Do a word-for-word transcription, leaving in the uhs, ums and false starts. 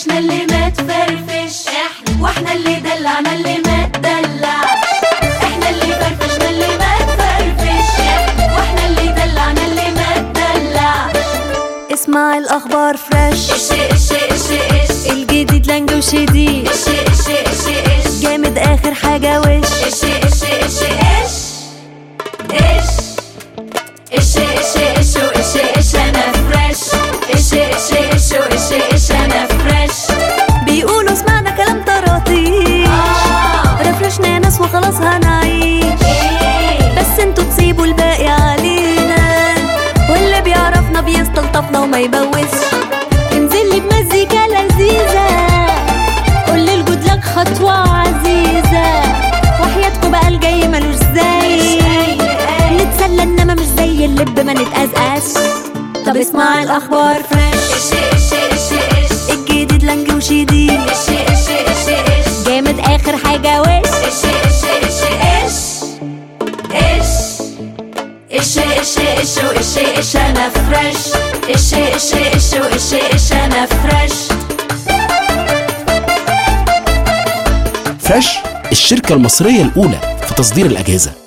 فرفشنا اللي ما تفرفش، واحنا اللي دلعنا اللي ما تدلع. احنا اللي فرفشنا اللي ما تفرفش، واحنا اللي دلعنا اللي ما تدلع. اسمع الاخبار فريش، ايش ايش ايش ايش الجديد لانج وشديد، ايش ايش ايش ايش جامد اخر حاجه وش. ايش ايش ايش ايش ايش ايش ايش ايش ايش ايش انا فريش. ايش ايش ايش ايش ايش انا فريش. بيقولوا سمعنا كلام طراطيش، آه. رفرشنا ناس وخلاص هنعيش، إيه. بس انتوا تسيبوا الباقي علينا، واللي بيعرفنا بيستلطفنا وما يبوسش. انزل لي بمزيكا لذيذة، قول لي الجود لك خطوة عزيزة، وحياتكوا بقى الجاي ملوش زي، نتسلى انما مش زي اللب ما نتقزقش. طب اسمع الاخبار فريش، ايش ايش ايش ايش الجديد لانج وشديد، ايش ايش ايش ايش جامد اخر حاجة وش. ايش ايش ايش ايش ايش ايش ايش ايش ايش انا فريش. ايش ايش ايش ايش ايش انا فريش. فريش الشركة المصرية الأولى في تصدير الأجهزة.